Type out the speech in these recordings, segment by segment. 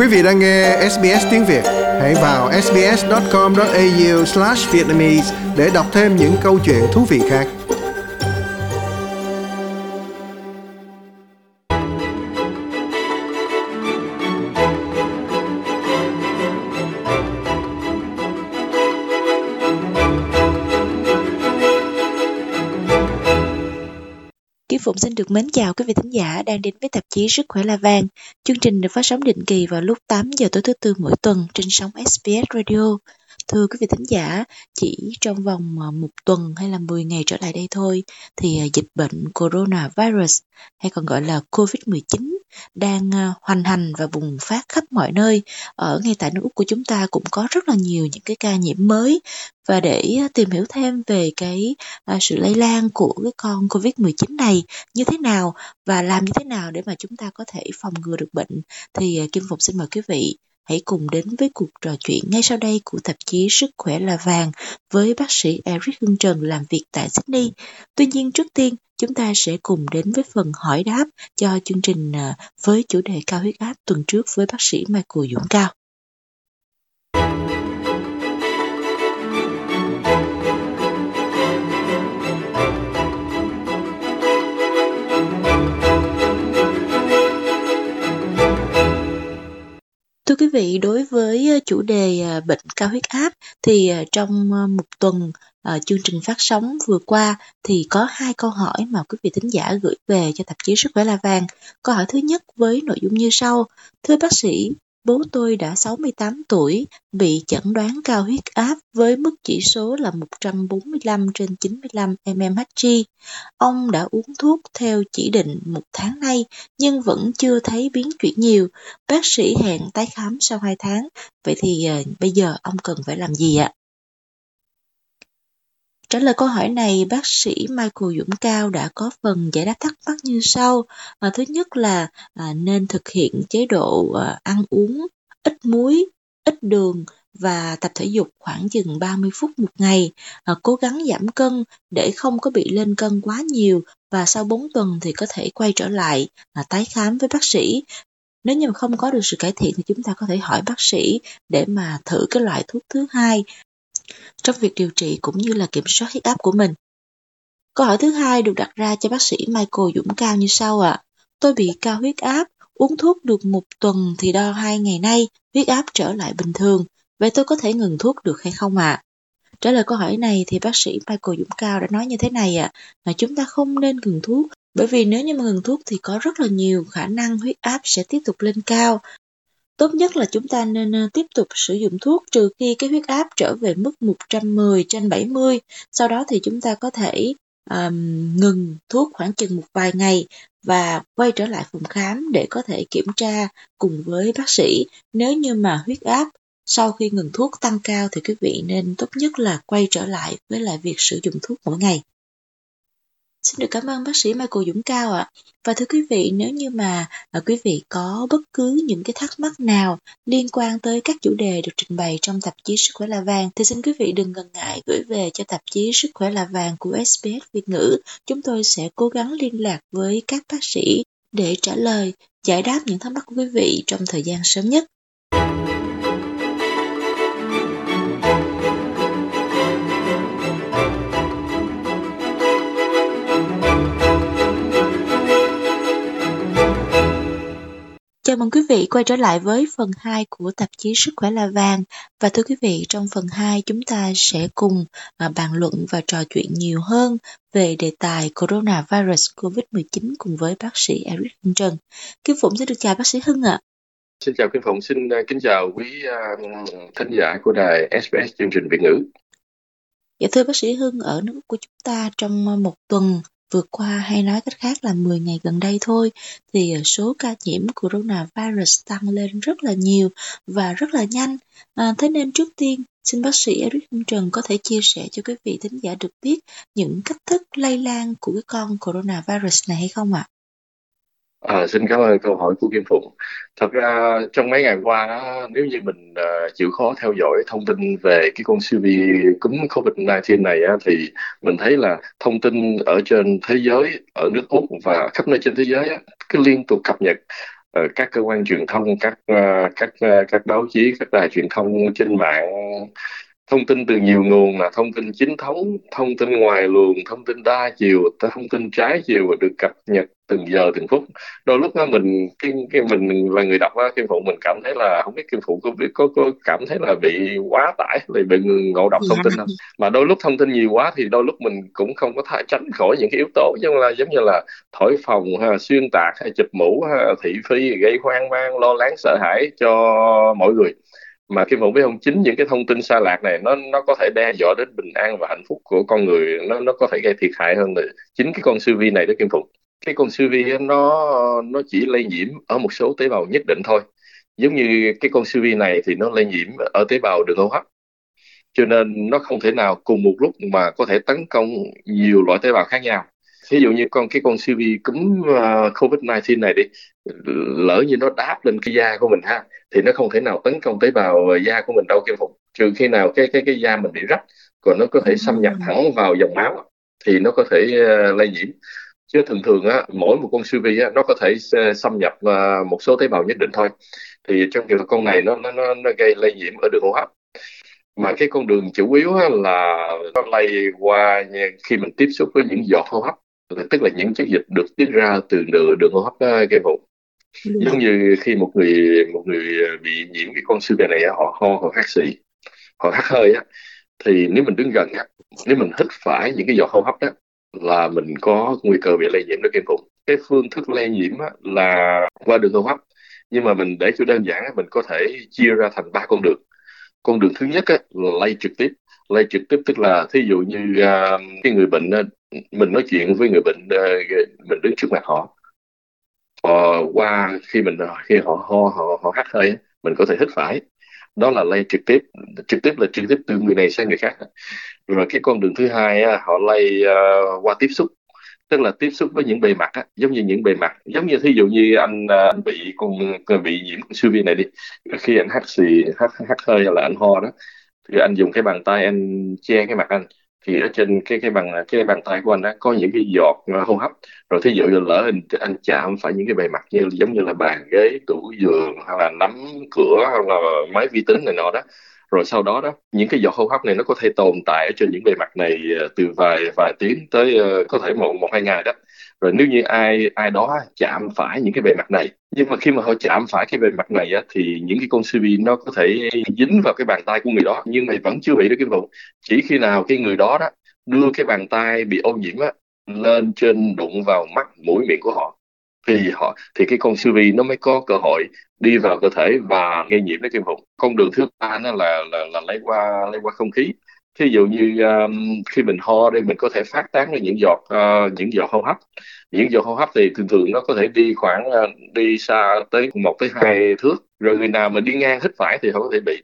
Quý vị đang nghe SBS tiếng Việt. Hãy vào sbs.com.au/vietnamese để đọc thêm những câu chuyện thú vị khác. Kim Phụng xin được mến chào quý vị thính giả đang đến với tạp chí Sức khỏe là vàng. Chương trình được phát sóng định kỳ vào lúc 8 giờ tối thứ Tư mỗi tuần trên sóng SBS Radio. Thưa quý vị thính giả, chỉ trong vòng một tuần hay là 10 ngày trở lại đây thôi thì dịch bệnh coronavirus hay còn gọi là COVID-19 đang hoành hành và bùng phát khắp mọi nơi. Ở ngay tại nước Úc của chúng ta cũng có rất là nhiều những cái ca nhiễm mới. Và để tìm hiểu thêm về cái sự lây lan của cái con COVID-19 này như thế nào và làm như thế nào để mà chúng ta có thể phòng ngừa được bệnh thì Kim Phụng xin mời quý vị hãy cùng đến với cuộc trò chuyện ngay sau đây của tạp chí Sức khỏe là vàng với bác sĩ Eric Hưng Trần làm việc tại Sydney. Tuy nhiên trước tiên chúng ta sẽ cùng đến với phần hỏi đáp cho chương trình với chủ đề cao huyết áp tuần trước với bác sĩ Michael Dũng Cao. Thưa quý vị, đối với chủ đề bệnh cao huyết áp thì trong một tuần chương trình phát sóng vừa qua thì có 2 câu hỏi mà quý vị thính giả gửi về cho tạp chí Sức khỏe là vàng. Câu hỏi thứ nhất với nội dung như sau: Thưa bác sĩ, bố tôi đã 68 tuổi, bị chẩn đoán cao huyết áp với mức chỉ số là 145/95 mmHg. Ông đã uống thuốc theo chỉ định 1 tháng nay nhưng vẫn chưa thấy biến chuyển nhiều. Bác sĩ hẹn tái khám sau 2 tháng. Vậy thì bây giờ ông cần phải làm gì ạ? Trả lời câu hỏi này, bác sĩ Michael Dũng Cao đã có phần giải đáp thắc mắc như sau. Thứ nhất là nên thực hiện chế độ ăn uống ít muối, ít đường và tập thể dục khoảng chừng 30 phút một ngày. Cố gắng giảm cân để không có bị lên cân quá nhiều và sau 4 tuần thì có thể quay trở lại tái khám với bác sĩ. Nếu như không có được sự cải thiện thì chúng ta có thể hỏi bác sĩ để mà thử cái loại thuốc thứ hai trong việc điều trị cũng như là kiểm soát huyết áp của mình. Câu hỏi thứ hai được đặt ra cho bác sĩ Michael Dũng Cao như sau ạ. Tôi bị cao huyết áp, uống thuốc được 1 tuần thì đo 2 ngày nay, huyết áp trở lại bình thường. Vậy tôi có thể ngừng thuốc được hay không ạ? Trả lời câu hỏi này thì bác sĩ Michael Dũng Cao đã nói như thế này ạ. Là chúng ta không nên ngừng thuốc, bởi vì nếu như mà ngừng thuốc thì có rất là nhiều khả năng huyết áp sẽ tiếp tục lên cao. Tốt nhất là chúng ta nên tiếp tục sử dụng thuốc trừ khi cái huyết áp trở về mức 110/70. Sau đó thì chúng ta có thể ngừng thuốc khoảng chừng một vài ngày và quay trở lại phòng khám để có thể kiểm tra cùng với bác sĩ. Nếu như mà huyết áp sau khi ngừng thuốc tăng cao thì quý vị nên tốt nhất là quay trở lại với lại việc sử dụng thuốc mỗi ngày. Xin được cảm ơn bác sĩ Michael Dũng Cao ạ. Và thưa quý vị, nếu như mà quý vị có bất cứ những cái thắc mắc nào liên quan tới các chủ đề được trình bày trong tạp chí Sức khỏe là vàng thì xin quý vị đừng ngần ngại gửi về cho tạp chí Sức khỏe là vàng của SBS Việt ngữ. Chúng tôi sẽ cố gắng liên lạc với các bác sĩ để trả lời, giải đáp những thắc mắc của quý vị trong thời gian sớm nhất. Chào mừng quý vị quay trở lại với phần 2 của tạp chí Sức khỏe là vàng. Và thưa quý vị, trong phần 2 chúng ta sẽ cùng bàn luận và trò chuyện nhiều hơn về đề tài coronavirus COVID-19 cùng với bác sĩ Eric Hưng Trần. Kim Phụng xin được chào bác sĩ Hưng ạ. Xin chào Kim Phụng, xin kính chào quý thính giả của đài SBS chương trình Việt ngữ. Dạ thưa bác sĩ Hưng, ở nước của chúng ta trong một tuần vừa qua hay nói cách khác là 10 ngày gần đây thôi thì số ca nhiễm coronavirus tăng lên rất là nhiều và rất là nhanh. Thế nên trước tiên xin bác sĩ Eric Hưng Trần có thể chia sẻ cho quý vị thính giả được biết những cách thức lây lan của cái con coronavirus này hay không ạ? Xin cảm ơn câu hỏi của Kim Phụng. Thật ra trong mấy ngày qua nếu như mình chịu khó theo dõi thông tin về cái con siêu vi cúm COVID-19 này thì mình thấy là thông tin ở trên thế giới, ở nước Úc và khắp nơi trên thế giới cứ liên tục cập nhật các cơ quan truyền thông, các báo chí, các đài truyền thông trên mạng, thông tin từ nhiều nguồn, là thông tin chính thống, thông tin ngoài luồng, thông tin đa chiều, thông tin trái chiều, và được cập nhật từng giờ từng phút. Đôi lúc á, mình là người đọc á, Kim Phụng, mình cảm thấy là không biết Kim Phụng có cảm thấy là bị quá tải, bị ngộ độc thông tin không? Mà đôi lúc thông tin nhiều quá thì đôi lúc mình cũng không có thể tránh khỏi những cái yếu tố giống như là thổi phồng, hay là xuyên tạc, hay chụp mũ, hay là thị phi, gây hoang mang, lo lắng, sợ hãi cho mọi người. Mà Kim Phụng biết không, chính những cái thông tin sai lạc này nó có thể đe dọa đến bình an và hạnh phúc của con người, nó có thể gây thiệt hại hơn là chính cái con siêu vi này đó Kim Phụng. Cái con siêu vi á, nó chỉ lây nhiễm ở một số tế bào nhất định thôi. Giống như cái con siêu vi này thì nó lây nhiễm ở tế bào đường hô hấp, cho nên nó không thể nào cùng một lúc mà có thể tấn công nhiều loại tế bào khác nhau. Ví dụ như cái con siêu vi cúm COVID-19 này đi, lỡ như nó đáp lên cái da của mình ha, thì nó không thể nào tấn công tế bào da của mình đâu Kim Phụng, trừ khi nào cái da mình bị rách, còn nó có thể xâm nhập thẳng vào dòng máu thì nó có thể lây nhiễm. Chứ thường thường á, mỗi một con siêu vi á, nó có thể xâm nhập một số tế bào nhất định thôi. Thì trong trường hợp con này nó gây lây nhiễm ở đường hô hấp, mà cái con đường chủ yếu á, là nó lây qua khi mình tiếp xúc với những giọt hô hấp, tức là những chất dịch được tiết ra từ đường hô hấp gây bụng. Giống như khi một người bị nhiễm cái con siêu vi này á, họ ho, họ hắt xì, họ hắt hơi á, thì nếu mình đứng gần á, nếu mình hít phải những cái giọt hô hấp đó, là mình có nguy cơ bị lây nhiễm đó Kim Phụng. Cái phương thức lây nhiễm á, là qua đường hô hấp, nhưng mà mình để cho đơn giản á, mình có thể chia ra thành ba con đường. Con đường thứ nhất á, là lây trực tiếp. Lây trực tiếp tức là thí dụ như cái người bệnh mình nói chuyện với người bệnh, mình đứng trước mặt họ, qua khi họ ho, họ hắt hơi á, mình có thể hít phải. Đó là lây trực tiếp. Trực tiếp là trực tiếp từ người này sang người khác. Rồi cái con đường thứ hai á, họ lây qua tiếp xúc, tức là tiếp xúc với những bề mặt á, giống như những bề mặt, giống như thí dụ như anh bị nhiễm con siêu vi này đi, khi anh hắt xì, hắt hơi, hay là anh ho đó, thì anh dùng cái bàn tay anh che cái mặt anh, thì ở trên cái bàn tay của anh á, có những cái giọt hô hấp. Rồi thí dụ như lỡ anh chạm phải những cái bề mặt giống như là bàn ghế, tủ giường, hay là nắm cửa, hay là máy vi tính này nọ đó, rồi sau đó đó, những cái giọt hô hấp này nó có thể tồn tại ở trên những bề mặt này từ vài vài tiếng tới có thể một một hai ngày đó. Rồi nếu như ai ai đó chạm phải những cái bề mặt này, nhưng mà khi mà họ chạm phải cái bề mặt này á, thì những cái con siêu vi nó có thể dính vào cái bàn tay của người đó, nhưng mà vẫn chưa bị đó cái vụ. Chỉ khi nào cái người đó đó đưa cái bàn tay bị ô nhiễm á lên trên, đụng vào mắt, mũi, miệng của họ, thì cái con siêu vi nó mới có cơ hội đi vào cơ thể và gây nhiễm đến kim phụng. Con đường thứ ba nó là lấy qua không khí. Thí dụ như khi mình ho đây, mình có thể phát tán ra những giọt hô hấp. Những giọt hô hấp thì thường thường nó có thể đi xa tới 1 tới 2 thước, rồi người nào mà đi ngang hít phải thì họ có thể bị.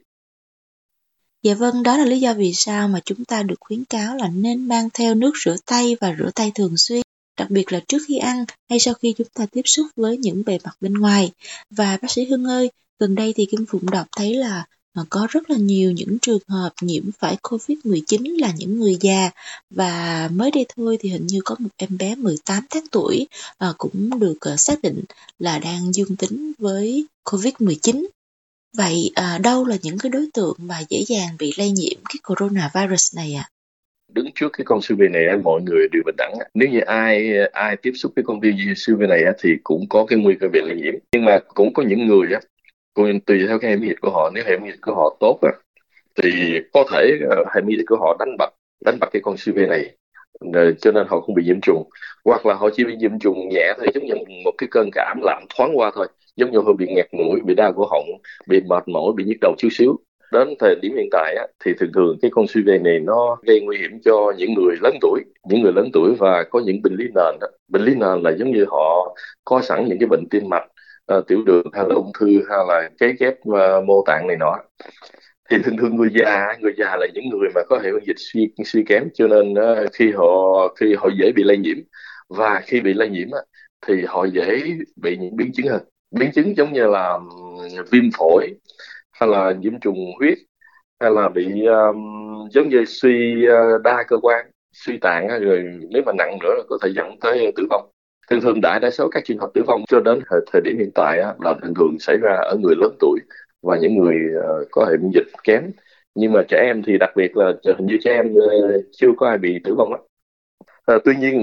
Dạ vâng, đó là lý do vì sao mà chúng ta được khuyến cáo là nên mang theo nước rửa tay và rửa tay thường xuyên, đặc biệt là trước khi ăn hay sau khi chúng ta tiếp xúc với những bề mặt bên ngoài. Và bác sĩ Hưng ơi, gần đây thì Kim Phụng đọc thấy là có rất là nhiều những trường hợp nhiễm phải COVID-19 là những người già, và mới đây thôi thì hình như có một em bé 18 tháng tuổi cũng được xác định là đang dương tính với COVID-19. Vậy đâu là những cái đối tượng mà dễ dàng bị lây nhiễm cái coronavirus này ạ? Đứng trước cái con siêu vi này mọi người đều bình đẳng. Nếu như ai tiếp xúc với con siêu vi này thì cũng có cái nguy cơ bị lây nhiễm, nhưng mà cũng có những người tùy theo cái hệ miễn dịch của họ. Nếu hệ miễn dịch của họ tốt thì có thể hệ miễn dịch của họ đánh bật cái con siêu vi này, cho nên họ không bị nhiễm trùng, hoặc là họ chỉ bị nhiễm trùng nhẹ thôi, giống như một cái cơn cảm lạnh thoáng qua thôi, giống như họ bị nghẹt mũi, bị đau cổ họng, bị mệt mỏi, bị nhức đầu chút xíu. Đến thời điểm hiện tại thì thường thường cái con siêu vi này nó gây nguy hiểm cho những người lớn tuổi và có những bệnh lý nền đó. Bệnh lý nền là giống như họ có sẵn những cái bệnh tim mạch, tiểu đường, hay là ung thư, hay là cấy ghép mô tạng này nọ. Thì thường thường người già là những người mà có hệ miễn dịch suy kém, cho nên khi họ dễ bị lây nhiễm, và khi bị lây nhiễm thì họ dễ bị những biến chứng hơn. Biến chứng giống như là viêm phổi, hay là nhiễm trùng huyết, hay là bị giống như suy đa cơ quan, suy tạng rồi nếu mà nặng nữa là có thể dẫn tới tử vong. Thường thường đại đa số các trường hợp tử vong cho đến thời điểm hiện tại á, là thường thường xảy ra ở người lớn tuổi và những người có hệ miễn dịch kém. Nhưng mà trẻ em thì đặc biệt là hình như trẻ em chưa có ai bị tử vong á. Tuy nhiên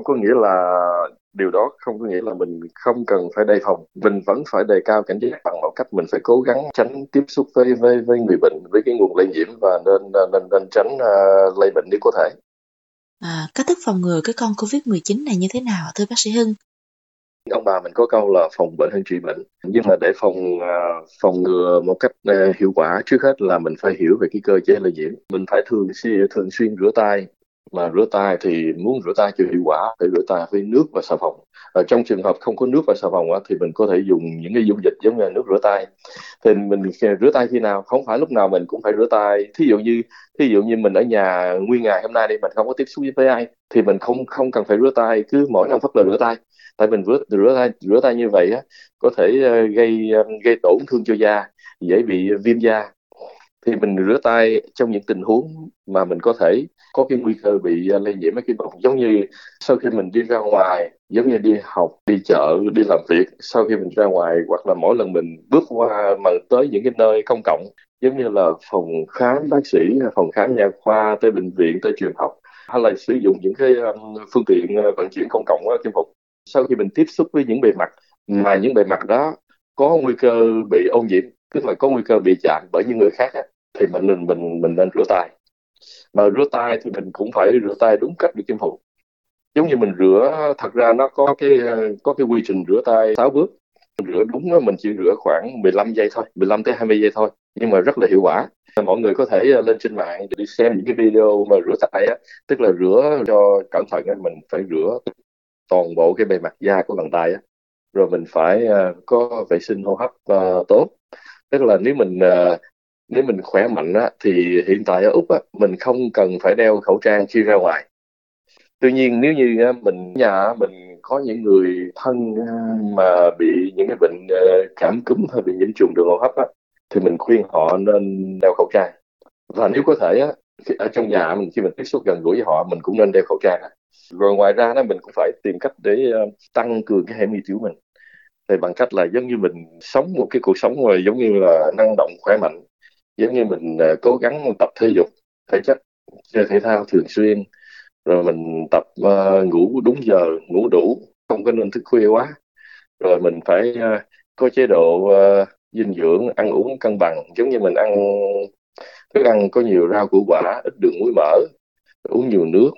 điều đó không có nghĩa là mình không cần phải đề phòng. Mình vẫn phải đề cao cảnh giác bằng mọi cách. Mình phải cố gắng tránh tiếp xúc với người bệnh, với cái nguồn lây nhiễm, và nên tránh lây bệnh nếu có thể. Cách thức phòng ngừa cái con COVID-19 này như thế nào thưa bác sĩ Hưng? Ông bà mình có câu là phòng bệnh hơn trị bệnh, nhưng mà để phòng ngừa một cách hiệu quả, trước hết là mình phải hiểu về cái cơ chế lây nhiễm. Mình phải thường xuyên rửa tay, mà rửa tay thì muốn rửa tay cho hiệu quả phải rửa tay với nước và xà phòng. Trong trường hợp không có nước và xà phòng á, thì mình có thể dùng những cái dung dịch giống như nước rửa tay. Thì mình rửa tay khi nào? Không phải lúc nào mình cũng phải rửa tay. Thí dụ như mình ở nhà nguyên ngày hôm nay đi, mình không có tiếp xúc với ai, thì mình không không cần phải rửa tay cứ mỗi 5 phút là rửa tay. Tại mình rửa tay như vậy á, có thể gây tổn thương cho da, dễ bị viêm da. Thì mình rửa tay trong những tình huống mà mình có thể có cái nguy cơ bị lây nhiễm mấy cái bệnh, giống như sau khi mình đi ra ngoài, giống như đi học, đi chợ, đi làm việc. Sau khi mình ra ngoài, hoặc là mỗi lần mình bước qua mà tới những cái nơi công cộng, giống như là phòng khám bác sĩ, phòng khám nha khoa, tới bệnh viện, tới trường học, hay là sử dụng những cái phương tiện vận chuyển công cộng á, Kim Phục. Sau khi mình tiếp xúc với những bề mặt mà những bề mặt đó có nguy cơ bị ô nhiễm, tức là có nguy cơ bị chạm bởi những người khác á, thì mình nên rửa tay. Mà rửa tay thì mình cũng phải rửa tay đúng cách, được Kim Phục. Giống như mình rửa, thật ra nó có cái quy trình rửa tay 6 bước. Mình rửa đúng á, mình chỉ rửa khoảng 15 giây thôi, 15 tới 20 giây thôi, nhưng mà rất là hiệu quả. Mọi người có thể lên trên mạng để đi xem những cái video mà rửa tay á, tức là rửa cho cẩn thận á, mình phải rửa toàn bộ cái bề mặt da của bàn tay á, rồi mình phải có vệ sinh hô hấp tốt. Tức là nếu mình khỏe mạnh á, thì hiện tại ở Úc á, mình không cần phải đeo khẩu trang khi ra ngoài. Tuy nhiên nếu như á, mình ở nhà á, mình có những người thân mà bị những cái bệnh cảm cúm hay bị nhiễm trùng đường hô hấp á, thì mình khuyên họ nên đeo khẩu trang. Và nếu có thể á, ở trong nhà mình, khi mình tiếp xúc gần gũi với họ, mình cũng nên đeo khẩu trang. Rồi ngoài ra đó, mình cũng phải tìm cách để tăng cường cái hệ miễn dịch của mình, thì bằng cách là giống như mình sống một cái cuộc sống mà giống như là năng động khỏe mạnh, giống như mình cố gắng tập thể dục thể chất, chơi thể thao thường xuyên, rồi mình tập ngủ đúng giờ, ngủ đủ, không có nên thức khuya quá. Rồi mình phải có chế độ dinh dưỡng, ăn uống cân bằng, giống như mình ăn thức ăn có nhiều rau củ quả, ít đường muối mỡ, uống nhiều nước.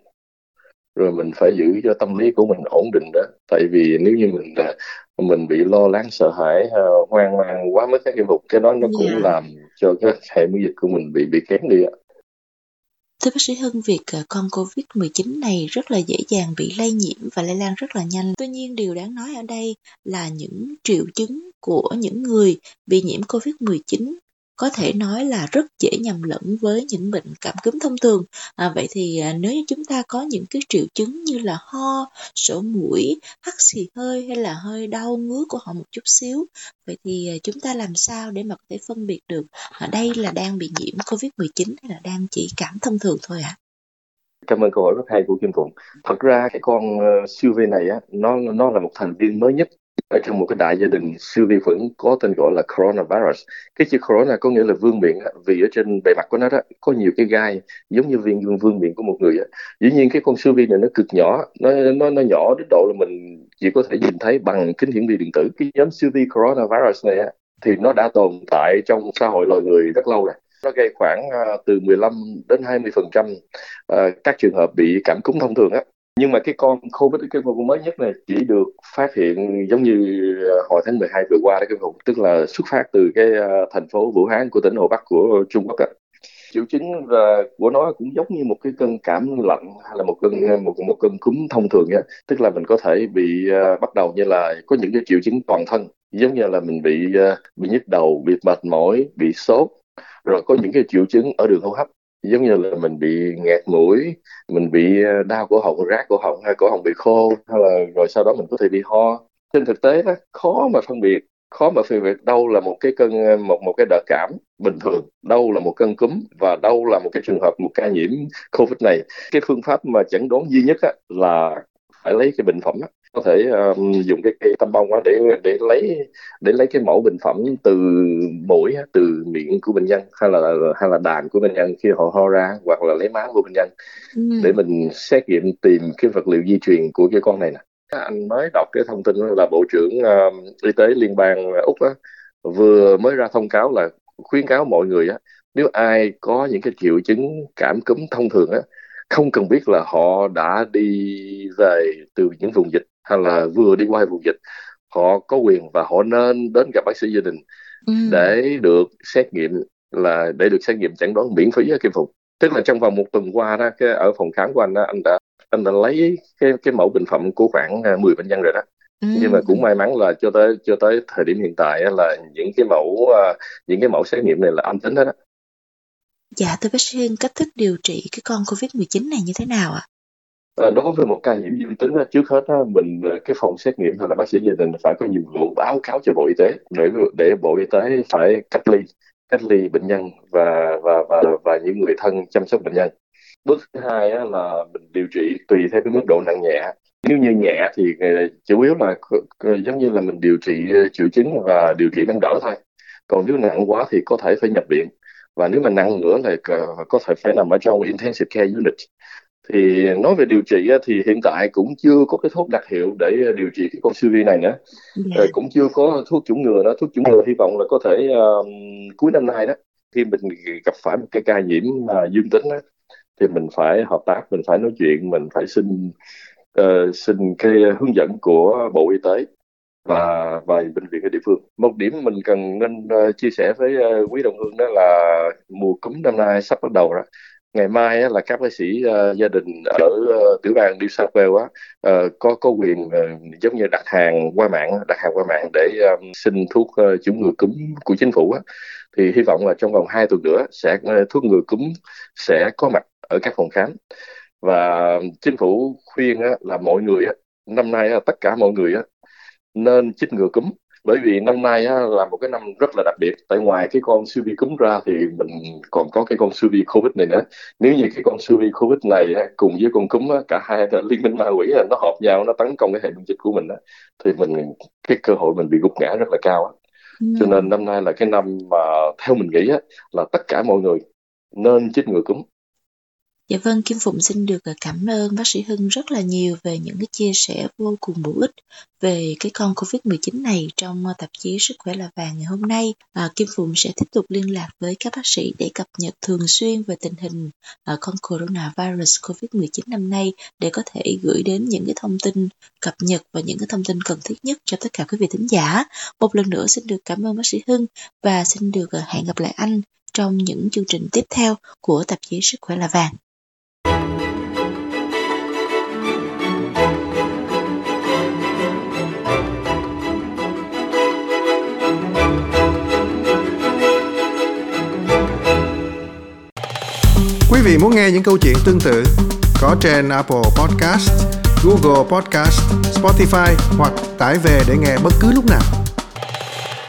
Rồi mình phải giữ cho tâm lý của mình ổn định đó. Tại vì nếu như mình bị lo lắng, sợ hãi, hoang mang quá mức các cái mục, cái đó nó cũng Dạ. làm cho cái hệ miễn dịch của mình bị kém đi ạ. Thưa bác sĩ Hưng, việc con COVID-19 này rất là dễ dàng bị lây nhiễm và lây lan rất là nhanh. Tuy nhiên, điều đáng nói ở đây là những triệu chứng của những người bị nhiễm COVID-19 có thể nói là rất dễ nhầm lẫn với những bệnh cảm cúm thông thường. Vậy thì nếu như chúng ta có những cái triệu chứng như là ho, sổ mũi, hắt xì hơi hay là hơi đau ngứa cổ họng một chút xíu, vậy thì chúng ta làm sao để mà có thể phân biệt được đây là đang bị nhiễm COVID-19 hay là đang chỉ cảm thông thường thôi ạ? Cảm ơn câu hỏi rất hay của Kim Phụng. Thật ra cái con siêu vi này á, nó là một thành viên mới nhất ở trong một cái đại gia đình siêu vi khuẩn có tên gọi là coronavirus. Cái chữ corona có nghĩa là vương miện á, vì ở trên bề mặt của nó đó có nhiều cái gai giống như vương miện của một người á. Dĩ nhiên cái con siêu vi này nó cực nhỏ, nó nhỏ đến độ là mình chỉ có thể nhìn thấy bằng kính hiển vi điện tử. Cái nhóm siêu vi coronavirus này á, thì nó đã tồn tại trong xã hội loài người rất lâu rồi. Nó gây khoảng từ 15 đến 20% các trường hợp bị cảm cúm thông thường á. Nhưng mà cái con mới nhất này chỉ được phát hiện giống như hồi tháng 12 vừa qua đó, cái vùng tức là xuất phát từ cái thành phố Vũ Hán của tỉnh Hồ Bắc của Trung Quốc á. Triệu chứng của nó cũng giống như một cái cơn cảm lạnh, hay là một cơn cúm thông thường á. Tức là mình có thể bị bắt đầu như là có những cái triệu chứng toàn thân, giống như là mình bị nhức đầu, bị mệt mỏi, bị sốt, rồi có những cái triệu chứng ở đường hô hấp, giống như là mình bị nghẹt mũi, mình bị đau cổ họng, rát cổ họng, hay cổ họng bị khô, hay là rồi sau đó mình có thể bị ho. Trên thực tế đó, khó mà phân biệt đâu là một cái một cái đợt cảm bình thường, đâu là một cơn cúm, và đâu là một cái trường hợp, một ca nhiễm COVID này. Cái phương pháp mà chẩn đoán duy nhất á, là phải lấy cái bệnh phẩm á. có thể dùng cái cây tăm bông á để lấy cái mẫu bệnh phẩm từ mũi á, từ miệng của bệnh nhân hay là đàm của bệnh nhân khi họ ho ra, hoặc là lấy máu của bệnh nhân để Ừ. mình xét nghiệm tìm cái vật liệu di truyền của cái con này nè. Anh mới đọc cái thông tin là Bộ trưởng Y tế Liên bang Úc á, vừa mới ra thông cáo là khuyến cáo mọi người á, nếu ai có những cái triệu chứng cảm cúm thông thường á, không cần biết là họ đã đi về từ những vùng dịch hay là vừa đi qua vùng dịch, họ có quyền và họ nên đến gặp bác sĩ gia đình Ừ. để được xét nghiệm, là để được xét nghiệm chẩn đoán miễn phí ở Kim Phụng. Tức là trong vòng một tuần qua đó, ở phòng khám của anh đó, anh đã lấy cái mẫu bệnh phẩm của khoảng 10 bệnh nhân rồi đó. Ừ. Nhưng mà cũng may mắn là cho tới thời điểm hiện tại á, là những cái mẫu xét nghiệm này là âm tính hết đó. Dạ thưa bác sĩ Hưng, cách thức điều trị cái con COVID-19 này như thế nào ạ? Đối với một ca nhiễm dương tính á, trước hết á, cái phòng xét nghiệm hay là bác sĩ gia đình phải có nhiệm vụ báo cáo cho Bộ Y tế để Bộ Y tế phải cách ly bệnh nhân và những người thân chăm sóc bệnh nhân. Bước thứ hai á, là mình điều trị tùy theo cái mức độ nặng nhẹ. Nếu như nhẹ thì chủ yếu là giống như là mình điều trị triệu chứng và điều trị ban đỡ thôi. Còn nếu nặng quá thì có thể phải nhập viện, và nếu mà nặng nữa là có thể phải nằm ở trong intensive care unit. Thì nói về điều trị á, thì hiện tại cũng chưa có cái thuốc đặc hiệu để điều trị cái con siêu vi này nữa. Dạ. Cũng chưa có thuốc chủng ngừa đó. Thuốc chủng ngừa hy vọng là có thể cuối năm nay đó, khi mình gặp phải một cái ca nhiễm dương tính đó, thì mình phải hợp tác, mình phải nói chuyện, mình phải xin cái hướng dẫn của Bộ Y tế và bệnh viện ở địa phương. Một điểm mình cần nên chia sẻ với quý đồng hương đó là mùa cúm năm nay sắp bắt đầu rồi. Ngày mai á, là các bác sĩ gia đình ở tiểu bang New South Wales á, có quyền giống như đặt hàng qua mạng để xin thuốc chủng ngừa cúm của chính phủ á. Thì hy vọng là trong vòng 2 tuần nữa thuốc ngừa cúm sẽ có mặt ở các phòng khám. Và chính phủ khuyên á, là mọi người á, năm nay á, tất cả mọi người á, nên chích ngừa cúm, bởi vì năm nay á, là một cái năm rất là đặc biệt. Tại ngoài cái con siêu vi cúm ra thì mình còn có cái con siêu vi covid này nữa. Nếu như cái con siêu vi covid này á, cùng với con cúm á, cả hai liên minh ma quỷ nó hợp nhau, nó tấn công cái hệ miễn dịch của mình á, thì cái cơ hội mình bị gục ngã rất là cao á. Ừ. Cho nên năm nay là cái năm mà theo mình nghĩ á, là tất cả mọi người nên chích ngừa cúm. Dạ vâng, Kim Phụng xin được cảm ơn bác sĩ Hưng rất là nhiều về những cái chia sẻ vô cùng bổ ích về cái con COVID-19 này trong tạp chí Sức khỏe là vàng ngày hôm nay. Kim Phụng sẽ tiếp tục liên lạc với các bác sĩ để cập nhật thường xuyên về tình hình con coronavirus COVID-19 năm nay, để có thể gửi đến những cái thông tin cập nhật và những cái thông tin cần thiết nhất cho tất cả quý vị thính giả. Một lần nữa xin được cảm ơn bác sĩ Hưng và xin được hẹn gặp lại anh trong những chương trình tiếp theo của tạp chí Sức khỏe là vàng. Quý vị muốn nghe những câu chuyện tương tự có trên Apple Podcast, Google Podcast, Spotify hoặc tải về để nghe bất cứ lúc nào.